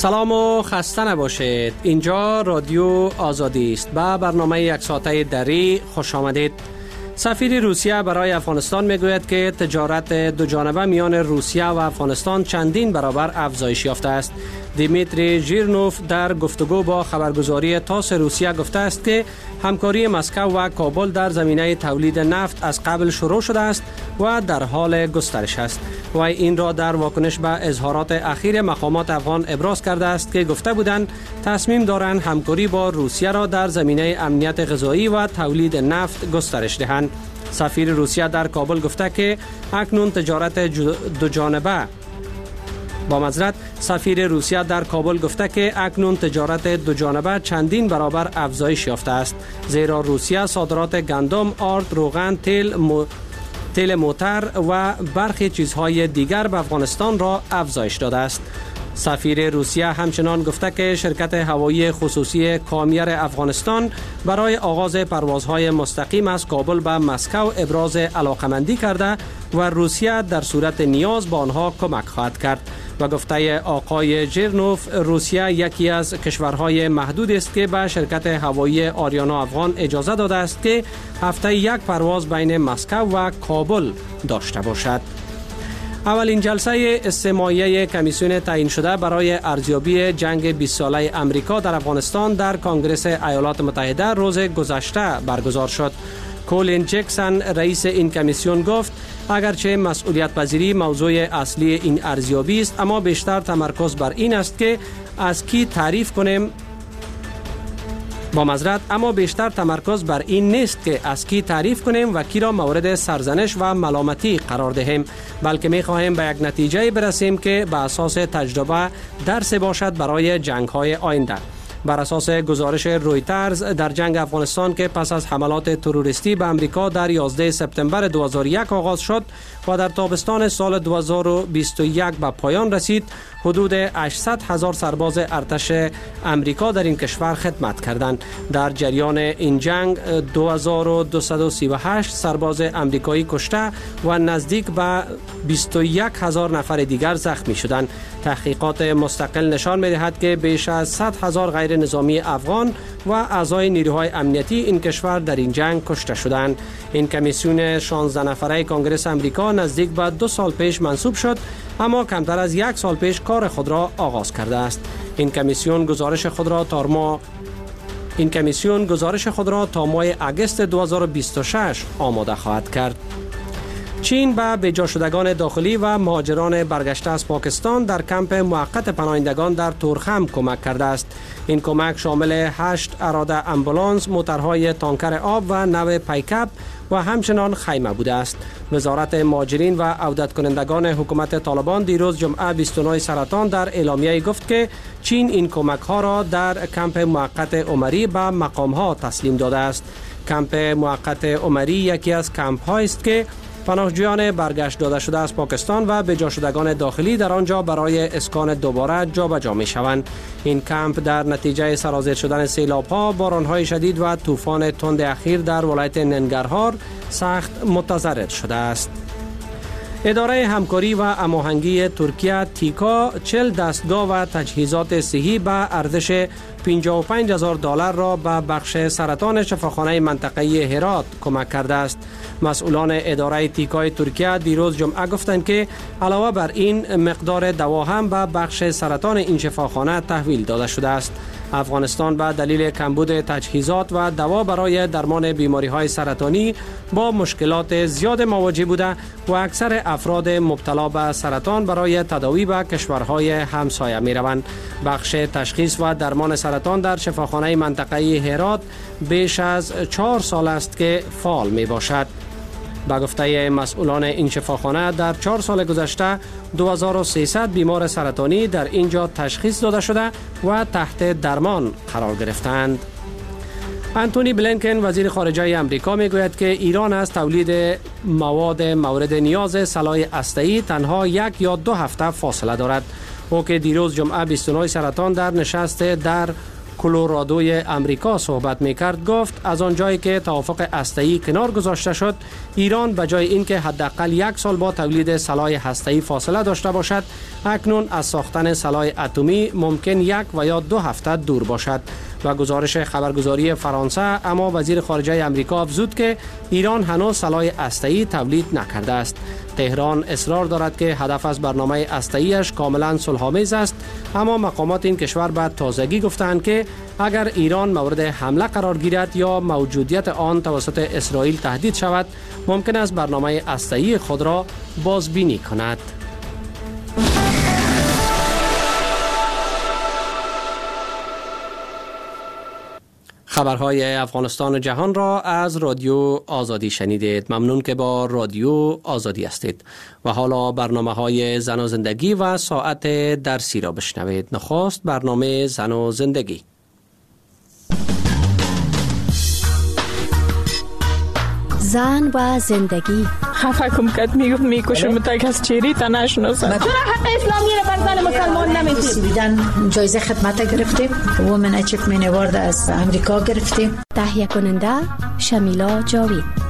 سلام و خسته نباشید. اینجا رادیو آزادی است. با برنامه یک ساعته دری خوش آمدید. سفیر روسیه برای افغانستان میگوید که تجارت دو جانبه میان روسیه و افغانستان چندین برابر افزایش یافته است. دیمیتری ژیرنوف در گفتگو با خبرگزاری تاس روسیه گفته است که همکاری مسکو و کابل در زمینه تولید نفت از قبل شروع شده است و در حال گسترش است. و این را در واکنش به اظهارات اخیر مقامات افغان ابراز کرده است که گفته بودند تصمیم دارند همکاری با روسیه را در زمینه امنیت غذایی و تولید نفت گسترش دهند. سفیر روسیه در کابل گفته که اکنون تجارت دو جانبه سفیر روسیه در کابل گفته که اکنون تجارت دو جانبه چندین برابر افزایش یافته است، زیرا روسیه صادرات گندم، آرد، روغن، تیل موتر و برخی چیزهای دیگر به افغانستان را افزایش داده است. سفیر روسیه همچنان گفته که شرکت هوایی خصوصی کامیر افغانستان برای آغاز پروازهای مستقیم از کابل به مسکو ابراز علاقمندی کرده و روسیه در صورت نیاز با آنها کمک خواهد کرد. و گفته آقای ژیرنوف، روسیه یکی از کشورهای محدود است که به شرکت هوایی آریانا افغان اجازه داده است که هفته یک پرواز بین مسکو و کابل داشته باشد. اولین جلسه استماعیه کمیسیون تعیین شده برای ارزیابی جنگ 20 ساله امریکا در افغانستان در کنگره ایالات متحده روز گذشته برگزار شد. کولین جکسون رئیس این کمیسیون گفت اگرچه مسئولیت پذیری موضوع اصلی این ارزیابی است، اما بیشتر تمرکز بر این است که از کی تعریف کنیم اما بیشتر تمرکز بر این نیست که از کی تعریف کنیم و کی را مورد سرزنش و ملامتی قرار دهیم، بلکه می خواهیم به یک نتیجه برسیم که به اساس تجربه درس باشد برای جنگ‌های آینده. بر اساس گزارش رویترز، در جنگ افغانستان که پس از حملات تروریستی به امریکا در 11 سپتامبر 2001 آغاز شد و در تابستان سال 2021 به پایان رسید، حدود 800,000 سرباز ارتش امریکا در این کشور خدمت کردند. در جریان این جنگ 2238 سرباز امریکایی کشته و نزدیک به 21,000 نفر دیگر زخمی شدند. تحقیقات مستقل نشان می‌دهد که بیش از 100,000 غیر نظامی افغان و اعضای نیروهای امنیتی این کشور در این جنگ کشته شدند. این کمیسیون 16 نفره کنگره امریکا نزدیک به 2 سال پیش منصوب شد، اما کمتر از 1 سال پیش کار خود را آغاز کرده است. این کمیسیون گزارش خود را تا ماه اگست 2026 آماده خواهد کرد. چین به بجا شدگان داخلی و مهاجران برگشته از پاکستان در کمپ موقت پناهندگان در تورخم کمک کرده است. این کمک شامل 8 اراده امبولانس، موترهای تانکر آب و نو پیکاپ و همچنان خیمه بوده است. وزارت مهاجرین و عودت کنندگان حکومت طالبان دیروز جمعه 29 سرطان در اعلامیه گفت که چین این کمک ها را در کمپ موقت عمری به مقام ها تسلیم داده است. کمپ موقت عمری یکی از کمپ هایی است که پناهجویان برگشت داده شده از پاکستان و بجا شدگان داخلی در آنجا برای اسکان دوباره جابجا می شوند. این کمپ در نتیجه سرازیر شدن سیلاب‌ها، باران‌های شدید و طوفان تند اخیر در ولایت ننگرهار سخت متضرر شده است. اداره همکاری و هماهنگی ترکیه تیکا 40 دستگاه و تجهیزات صحی به ارزش $55,000 را به بخش سرطان شفاخانه منطقه‌ای هرات کمک کرده است. مسئولان اداره تیکای ترکیه دیروز جمعه گفتند که علاوه بر این مقدار دوا هم به بخش سرطان این شفاخانه تحویل داده شده است. افغانستان به دلیل کمبود تجهیزات و دوا برای درمان بیماری‌های سرطانی با مشکلات زیاد مواجه بوده و اکثر افراد مبتلا به سرطان برای تداوی به کشورهای همسایه می‌روند. بخش تشخیص و درمان سرطان در شفاخانه منطقه‌ای هرات بیش از 4 سال است که فعال میباشد. با گفته مسئولان این شفاخانه در 4 سال گذشته 2300 بیمار سرطانی در اینجا تشخیص داده شده و تحت درمان قرار گرفتند. انتونی بلینکن وزیر خارجه امریکا میگوید که ایران از تولید مواد مورد نیاز سلاح هسته‌ای تنها 1 یا 2 هفته فاصله دارد. او که دیروز جمعه 29 سرطان در نشست در کلرادوی امریکا صحبت می‌کرد گفت از آنجایی که توافق هسته‌ای کنار گذاشته شد، ایران به جای اینکه حداقل 1 سال با تولید سلاح هسته‌ای فاصله داشته باشد، اکنون از ساختن سلاح اتمی ممکن 1 و یا 2 هفته دور باشد. و گزارش خبرگزاری فرانسه اما وزیر خارجه امریکا افزود که ایران هنوز سلاح هسته‌ای تولید نکرده است. تهران اصرار دارد که هدف از برنامه هسته‌ایش کاملا صلح‌آمیز است، اما مقامات این کشور به تازگی گفتند که اگر ایران مورد حمله قرار گیرد یا موجودیت آن توسط اسرائیل تهدید شود، ممکن است برنامه هسته‌ای خود را بازبینی کند. خبرهای افغانستان و جهان را از رادیو آزادی شنیدید. ممنون که با رادیو آزادی هستید. و حالا برنامه‌های زن و زندگی و ساعت درسی را بشنوید. نخست برنامه زن و زندگی. زن و زندگی. خفه کم کد میگفت میکشم تا از چیری تا نشناسم. چرا حق اسلامی را بر زن مسلمان نمیدید؟ بیدن جایزه خدمت گرفتیم. وومن اچیومنت اوارد از امریکا گرفتیم. تهیه کننده شمیلا جاوید.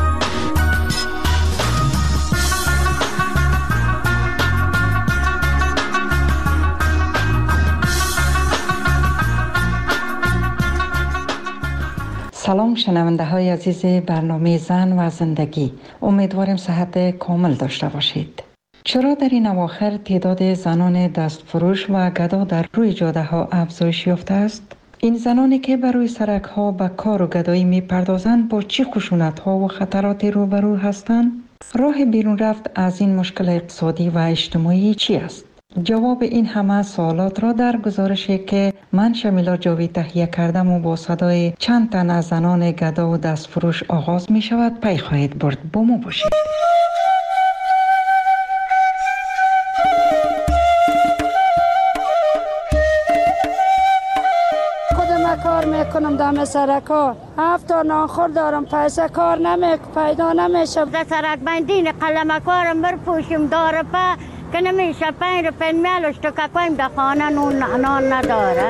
سلام شنونده های عزیز برنامه زن و زندگی. امیدوارم صحت کامل داشته باشید. چرا در این اواخر تعداد زنان دستفروش و گدا در روی جاده ها افزایش یافته است؟ این زنانی که بر روی سرک ها به کار و گدایی می پردازند با چه خشونت ها و خطراتی روبرو هستند؟ راه بیرون رفت از این مشکل اقتصادی و اجتماعی چی است؟ جواب این همه سوالات را در گزارشی که من شمیلا جاوید تهیه کردم و با صدای چند تن از زنان گدا و دستفروش آغاز می شود پی خواهید برد. با ما باشید. خودم کار میکنم دم سرکا، 7 تا نانخور دارم، پیسه کار پیدا نمیشه. در سرک بندین قلم کارم برپوشیم داره پا که نمیشه 5 روپیه میلش تو که کویم در خانه نان نداره.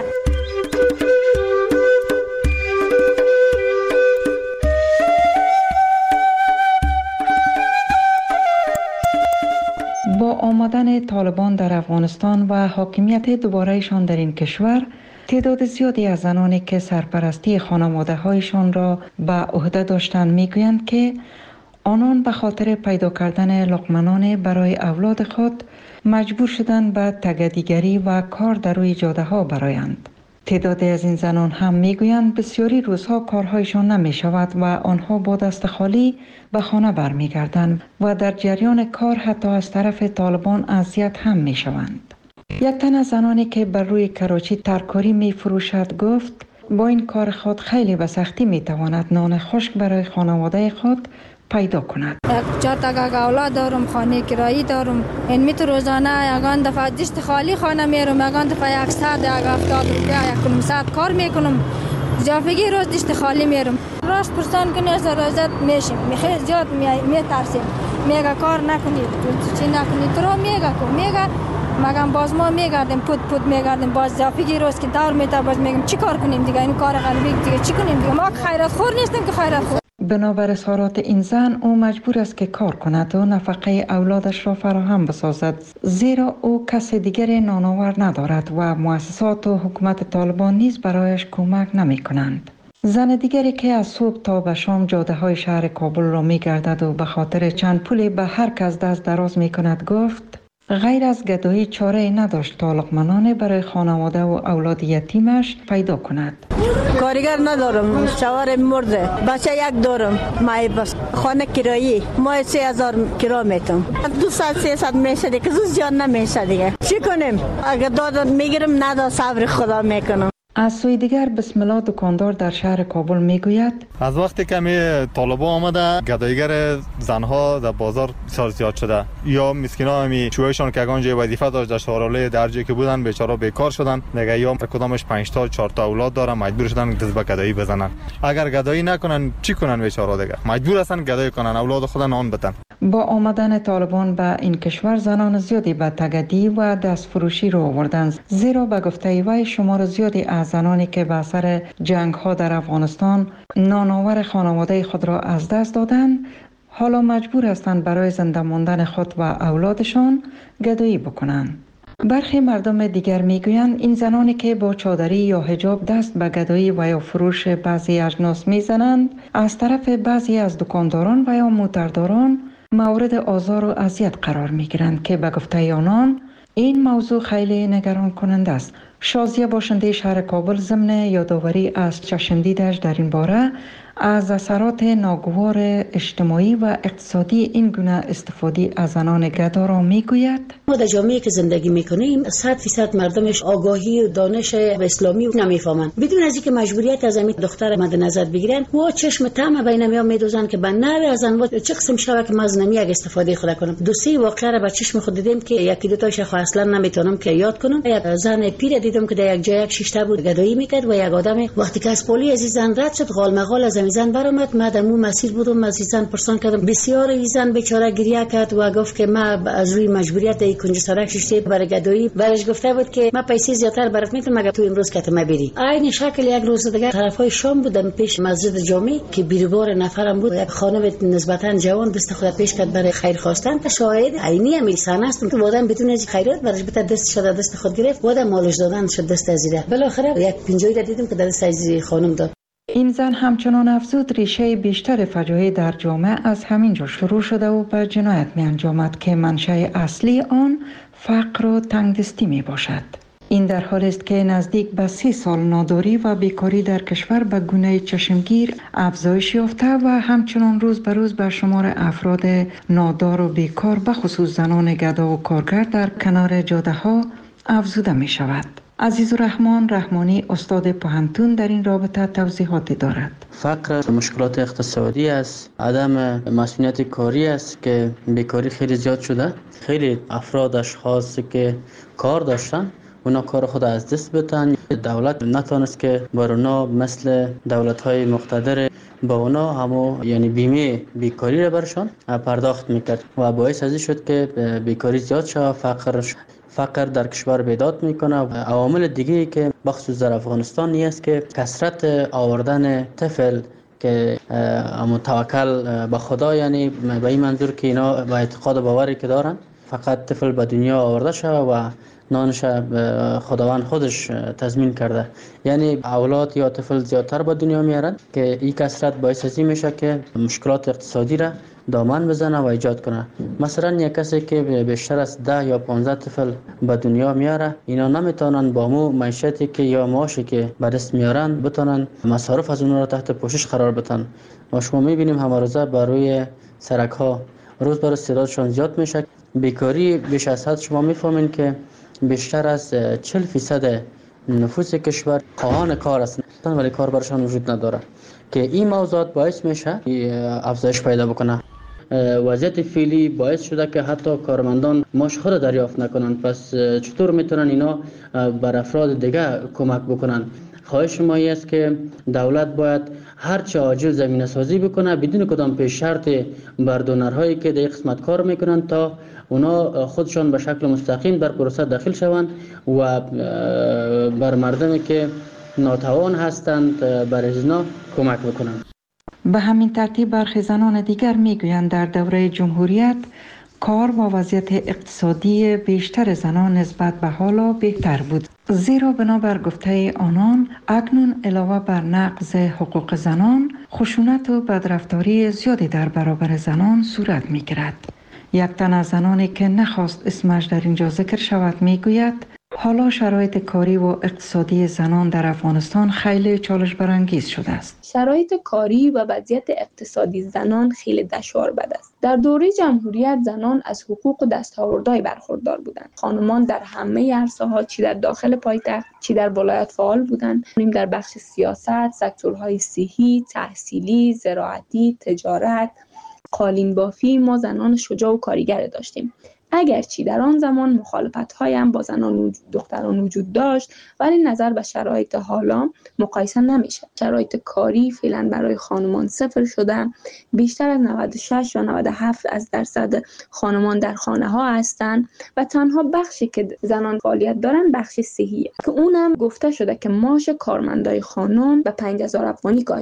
با آمدن طالبان در افغانستان و حاکمیت دوبارهشان در این کشور، تعداد زیادی از زنانی که سرپرستی خانواده هایشان را به عهده داشتند میگویند که آنان به خاطر پیدا کردن لقمه‌نان برای اولاد خود مجبور شدند به تگدیگری و کار در روی جاده ها برآیند. تعدادی از این زنان هم میگویند بسیاری روزها کارهایشان نمی شود و آنها با دست خالی به خانه برمیگردند و در جریان کار حتی از طرف طالبان اذیت هم می شوند. یک تن از زنانی که بر روی کراچی ترکاری می فروشد گفت با این کار خود خیلی به سختی می تواند نان خشک برای خانواده خود پیدا کند. 4 تا اولاد دارم، خانه کرایی دارم. این میت روزانه یگان دفعه دست خالی خانه میرم، یگان دفعه 100 یا 70 روپیه 100 کار میکنم. زیافگی روز دست خالی میرم. راست پرسان کنی از رازت میشیم. خیلی زیاد میترسیم. میگه کار نکنید، چی نکنید. تو میگه مگم باز ما میگردیم پود میگردیم باز زیافگی روز که دور میتا باز میگم چی کار کنیم دیگه، این کار غریبی دیگه چی کنیم دیگه، ما خیرات خور نیستیم که خیرات خور. بنابر اظهارات این زن او مجبور است که کار کند و نفقه اولادش را فراهم بسازد، زیرا او کس دیگر نانآور ندارد و مؤسسات و حکومت طالبان نیز برایش کمک نمی کنند. زن دیگری که از صبح تا به شام جاده های شهر کابل را می گردد و به خاطر چند پولی به هر کس دست دراز می کند گفت غیر از گدایی چاره نداشت تا لقمه‌نان برای خانواده و اولاد یتیمش پیدا کند. کارگر ندارم، شوهر مرده، بچه یک دارم، مای بس خانه کرایی مای 3000 کرا میتم. 200-300 میشه دیگه، زیاد نمیشه دیگه. چی کنیم؟ اگه داد میگیرم ندا صبر خدا میکنم. از سوی دیگر بسم الله دکاندار در شهر کابل میگوید از وقتی که طالبان آمده گدایگر زنها در بازار بسیار زیاد شده، یا مسکینا همی چوهشان که اگان جای وظیفه داشت در شهرالله درجه که بودن بیچاره بیکار شدن دیگه، یا کدامش 5 تا 4 تا اولاد دارن مجبور شدن دست به گدایی بزنن. اگر گدایی نکنن چی کنن بیچاره دیگه، مجبور هستن گدایی کنن اولاد خود نان بدن. با آمدن طالبان به این کشور زنان زیادی به تگدی و دستفروشی رو آوردند، زیرا به گفته وی شمار زیادی از از زنانی که به اثر جنگ ها در افغانستان نانآور خانواده خود را از دست دادند حالا مجبور هستند برای زنده ماندن خود و اولادشان گدایی بکنند. برخی مردم دیگر میگویند این زنانی که با چادری یا حجاب دست به گدایی و یا فروش بعضی اجناس میزنند از طرف بعضی از دکانداران و یا موترداران مورد آزار و اذیت قرار میگیرند که به گفته آنان این موضوع خیلی نگران کننده است. شازیه باشنده شهر کابل ضمن یادآوری از چشمدیدش در این باره از اثرات ناگوار اجتماعی و اقتصادی این گونه استفاده از زنان گدا را میگوید: ما در جامعه که زندگی میکنیم 100% مردمش آگاهی و دانش اسلامی نمیفهمند. بدون از اینکه مجبوریت از همین دختر مد نظر بگیرن و چشم طمع بین میام میدوزن که بنره از انواع چه قسم شوه که از نمی یک استفاده خود کنم. دو سه واقعه را با چشم خود دیدم که یکی دو تاش اصلا نمیتونم که یاد کنم. یک زن پیر دیدم که در یک جای یک شش بود گدایی میکرد و یک آدم وقتی که از پلی از زن رد شد غالمغال از زن برآمد. من در مو مسیر بودم از زن پرسان کردم. بسیار زن بیچاره گریه کرد و گفت که ما از روی مجبوریت ای کنج سرک ششته برای گدایی برش گفته بود که ما پیسه زیاتر برات میتونم مگر تو امروز که ما بری. عین شکل یک روز دیگه طرفای شام بودم پیش مسجد جامع که بیروبار نفرم بود. یک خانم نسبتا جوان دست خود پیش کرد برای خیر خواستن که شاهد عینی امیرسان است که وادم بدون از خیرات برش بت دست شد دست خود گرفت وادم مالش دادن شد دست ازیره. بالاخره یک پنجوی دیدم که دست از خانم داد. این زن همچنان افزود ریشه بیشتر فجایع در جامعه از همین جا شروع شده و به جنایت می انجامد که منشأ اصلی آن فقر و تنگدستی می باشد. این در حالی است که نزدیک به 30 سال ناداری و بیکاری در کشور به گونه چشمگیر افزایش یافته و همچنان روز به روز به شمار افراد نادار و بیکار به خصوص زنان گدا و کارگر در کنار جاده ها افزوده می شود. عزیزالرحمن رحمانی استاد پوهنتون در این رابطه توضیحاتی دارد. فقر مشکلات اقتصادی است، عدم مسئولیت کاری است که بیکاری خیلی زیاد شده. خیلی افراد اشخاص که کار داشتن اونا کار خود از دست بدن. دولت نتونست که بر اونا مثل دولت‌های مقتدر با اونا همو یعنی بیمه بیکاری را برشان پرداخت میکرد و باعث ازی شد که بیکاری زیاد شد. فقر در کشور بیداد میکنه. عوامل دیگه که بخصوص در افغانستان نیست که کثرت آوردن طفل که توکل به خدا، یعنی به این منظور که اینا با اعتقاد و باوری که دارن فقط طفل به دنیا آورده شده و نانش خداوند خودش تضمین کرده، یعنی اولاد یا طفل زیادتر به دنیا میارن که این کثرت باعث ازی میشه که مشکلات اقتصادی را دامن بزنه و ایجاد کنه. مثلا یک کسی که بیشتر از 10 یا 15 طفل به دنیا میاره، اینا نمیتونن با مو معیشتی که یا معاشی که به دست میارن بتونن مصارف از اونها را تحت پوشش قرار بدن. و شما میبینیم همه روزه بر روی سرک ها روز بر روز تعدادشون زیاد میشه. بیکاری بیش از حد شما میفهمین که بیشتر از 40% نفوس کشور خواهان کار هستند ولی کار برشان وجود نداره که این موضوعات باعث میشه افزایش پیدا بکنه. وضعیت فعلی باعث شده که حتی کارمندان معاش خود دریافت نکنن. پس چطور میتونن اینا بر افراد دیگه کمک بکنن؟ خواهش ما است که دولت باید هر چه عاجل زمینه سازی بکنه بدون کدام پیش شرط بر دونرهایی که در قسمت کار میکنن تا اونا خودشان به شکل مستقیم در پروسه داخل شوند و بر مردمی که ناتوان هستند بر ازنا کمک بکنند. به همین ترتیب برخی زنان دیگر میگویند در دوره جمهوریت کار و وضعیت اقتصادی بیشتر زنان نسبت به حالا بهتر بود، زیرا بنابر گفته آنان اکنون علاوه بر نقض حقوق زنان خشونت و بدرفتاری زیادی در برابر زنان صورت میگیرد. یک تن از زنانی که نخواست اسمش در اینجا ذکر شود میگوید حالا شرایط کاری و اقتصادی زنان در افغانستان خیلی چالش برانگیز شده است. شرایط کاری و وضعیت اقتصادی زنان خیلی دشوار بد است. در دوره جمهوریت زنان از حقوق و دستاوردهای برخوردار بودند. خانمان در همه عرصه‌ها چی در داخل پایتخت چی در ولایت فعال بودند. در بخش سیاست، سکتورهای صحی، تحصیلی، زراعتی، تجارت، قالین بافی ما زنان شجاع و کارگر داشتیم. اگرچه در آن زمان مخالفت‌های هم با زنان و دختران وجود داشت، ولی نظر به شرایط حالا مقایسه نمیشه. شرایط کاری فعلا برای خانمان صفر شده. بیشتر از 96 یا 97% خانمان در خانه ها هستند و تنها بخشی که زنان فعالیت دارن بخش صحیه که اونم گفته شده که معاش کارمندای خانم به 5000 افغانی کاهش